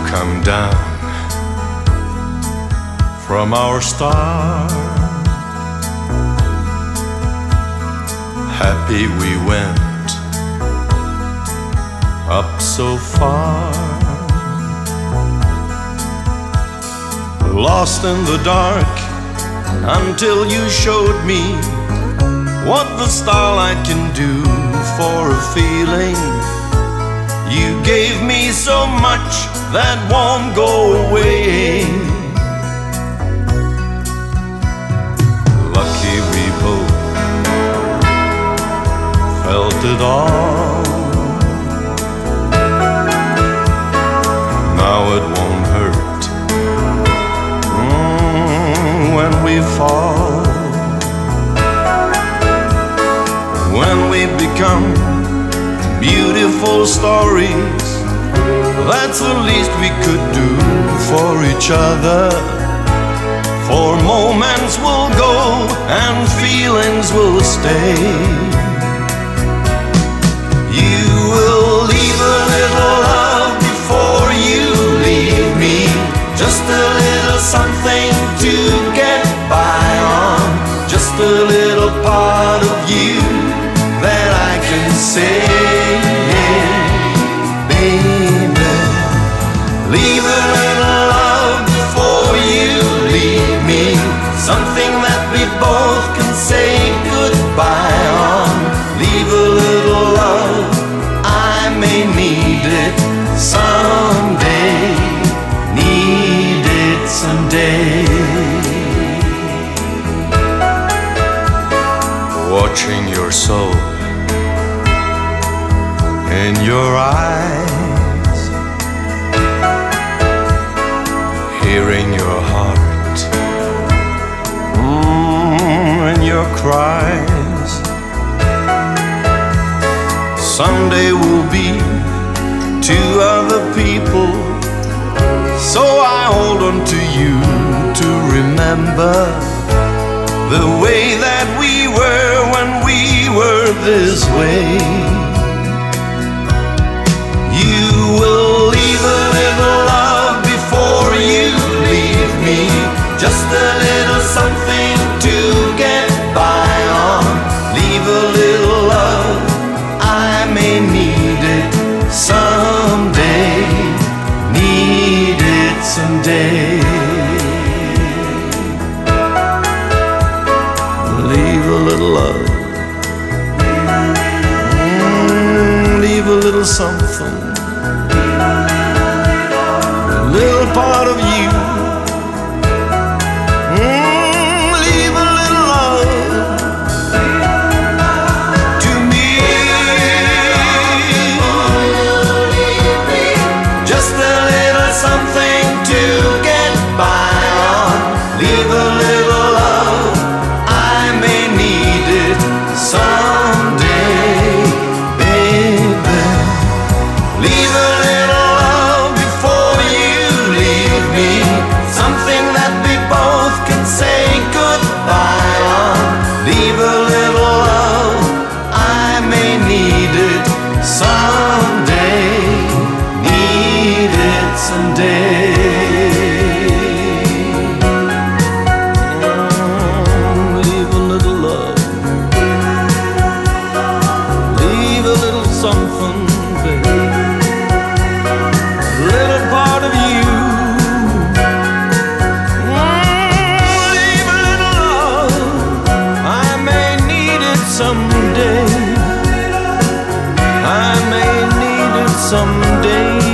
come down from our star. Happy we went up so far. Lost in the dark until you showed me what the starlight can do for a feeling. You gave me so much that won't go away. Lucky we both felt it all. Now it won't hurt when we fall. When we become beautiful stories, that's the least we could do for each other. For moments will go and feelings will stay. You will leave a little love before you leave me, just a little something to get by on, just a little part of you that I can say. Baby, leave a little love before you leave me, something that we both can say goodbye on. Leave a little love, I may need it someday, need it someday. Watching your soul in your eyes, hearing your heart in your cries. Someday we'll be two other people, so I hold on to you to remember the way that we were when we were this way. You will leave a little love before you leave me, just a little something to get by on. Leave a little love, I may need it someday, need it someday. Leave a little love, leave a little something, a little part of you. Leave a little love to me, just a little something to get by on. Leave a little love, I may need it someday, baby. Leave a little love before you leave me, something that we both can say goodbye on. Leave a little love, I may need it someday, need it someday. Leave a little love, leave a little something, baby, a little part of you. Leave a little love, I may need it someday, I may need it someday.